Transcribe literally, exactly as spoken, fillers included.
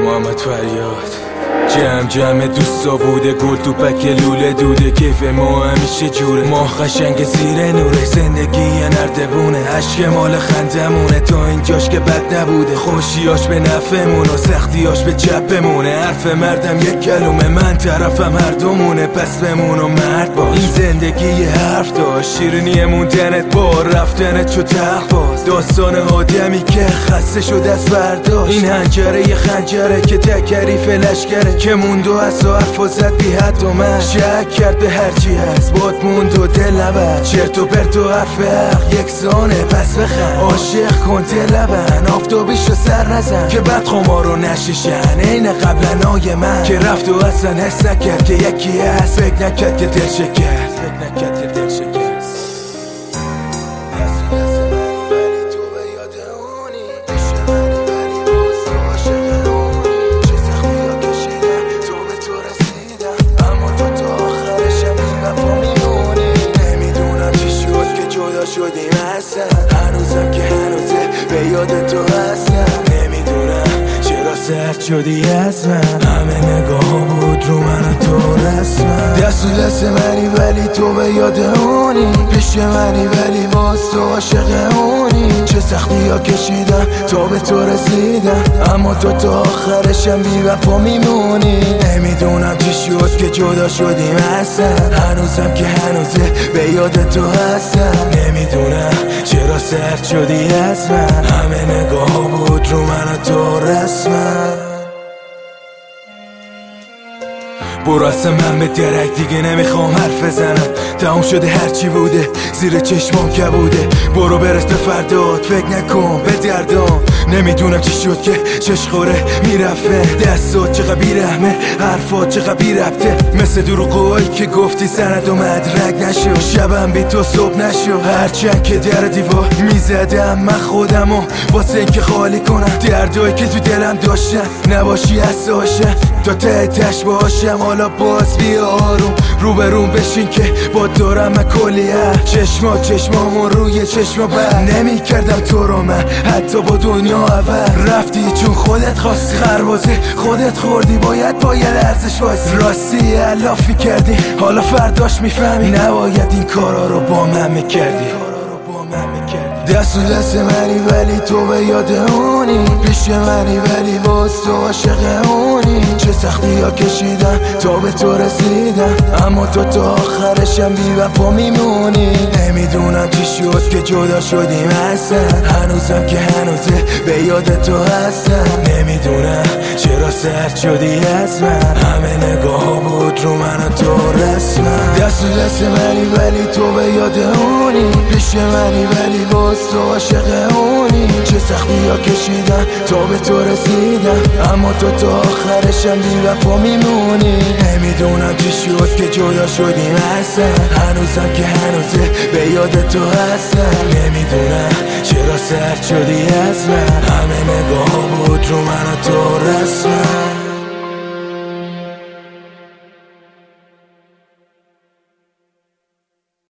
محمد فریاد. جمع جمع دوستا بوده، گل تو پک لوله دوده، کیف ما همیشه جوره، ما قشنگ زیر نوره، زندگی یه نردبونه، عشق مال خندمونه، تا اینجاش که بد نبوده، خوشیاش به نفعمون و سختیاش به چپمونه، حرف مردم یک کلمه، من طرفم هر دومونه، پس بمون و مرد باش. این زندگی یه حرف داشت، شیرینی موندنت با رفتنت شد تق باز، داستان آدمی که خسته شد از برداشت، این هنجره یه خنجره که تکری فلشگره، که موند و از حرف و زد بی حد و من شک کرد به هرچی هست، باد موند و دل نبرد، چرت و پرت و حرف حق یک زانه، پس بخند عاشق کن دل لبن، آفتابیشو سر نزن که بد خمارو نشیشن، این قبلنای من که رفت و اصلا حس نکرد که یکی هست، فکر نکرد که دل شکرد، فکر نکرد که دل شکرد. شدیم اصلا، هنوزم که هنوزه به یاد تو هستم، نمیدونم چرا سرد شدی از من، همه نگاه بود رو من و تو رسمم، دست و دست منی ولی تو به یاد اونی، پیش منی ولی باز تو عاشق اونی، چه سختی ها کشیدم تا به تو رسیدم، اما تو تا آخرشم بی وفا میمونی، نمیدونم چی شد که جدا شدیم اصلا، هنوزم که هنوزه به یاد تو هستم، نمیدونم چرا سرد شدی از من، همه نگاه بود رو من و تو رسمم. برو اصلا من به درک دیگه نمیخوام حرف بزنم، تمام شده هرچی بوده زیر چشمام که بوده، برو برس به فردات فکر نکن به دردام، نمیدونم چی شد که چش خوره میرفته، دستات چقدر بیرحمه، حرفات چقدر بیربطه، مثل دروغایی که گفتی سند و مدرک نشو، شبم بی تو صبح نشو، هرچند که در دیوار میزدم من خودمو واسه اینکه خالی کنم، دردایی که تو دلم داشتم نباشی اساشم، تا ته تش باشم، حالا باز بیا آروم روبروم بشین که با دارم من کلیه، چشما چشمامو روی چشما بر نمی کردم تو رو من حتی با دنیا اول، رفتی چون خودت خواستی، خربازه خودت خوردی، باید با یه لرزش وایسی، راستی علافی کردی حالا فرداش میفهمی، نباید این کارا رو با من میکردی، دست و دست منی ولی تو به یاد اونی، پیش منی ولی باز تو عاشق اونی، چه سختی ها کشیدم تا به تو رسیدم، اما تو تا آخرشم بی وفا میمونی، نمیدونم چی شد که جدا شدیم اصلا، هنوزم که هنوزه به یاد تو هستم، نمیدونم چرا سرد شدی از من، همه نگاه بود رو من و تو رسمم، دست و دست منی ولی تو به یاد اونی، پیش منی ولی باز تو عاشق اونی، چه سختی ها کشیدم تا به تو رسیدم، اما تو تا آخرشم بی وفا میمونی، نمیدونم چی شد که جدا شدیم اصلا، هنوزم که هنوزه به یاد تو هستم، نمیدونم چرا سرد شدی از من، همه نگاه بود رو من و تو رسمم.